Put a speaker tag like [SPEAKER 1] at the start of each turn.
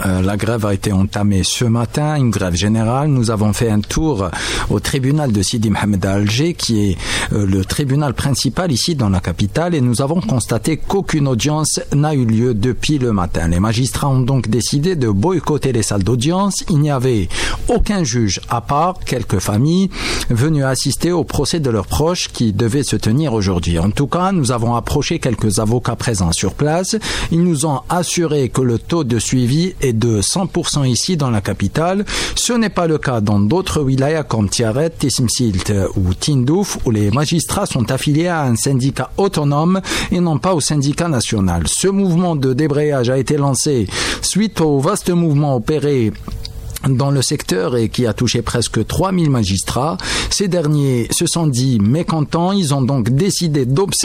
[SPEAKER 1] La grève a été entamée ce matin, une grève générale. Nous avons fait un tour au tribunal de Sidi Mohamed à Alger, qui est le tribunal principal ici dans la capitale, et nous avons constaté qu'aucune audience n'a eu lieu depuis le matin. Les magistrats ont donc décidé de boycotter les salles d'audience. Il n'y avait aucun juge à part quelques familles venues assister au procès de leurs proches qui devait se tenir aujourd'hui. En tout cas, nous avons approché quelques avocats présents sur place. Ils nous ont assuré que le taux de suivi est de 100% ici dans la capitale. Ce n'est pas le cas dans d'autres wilayas comme Tiaret, Tismsilt ou Tindouf, où les magistrats sont affiliés à un syndicat autonome et non pas au syndicat national. Ce mouvement de débrayage a été lancé suite au vaste mouvement opéré dans le secteur et qui a touché presque 3000 magistrats. Ces derniers se sont dit mécontents. Ils ont donc décidé d'observer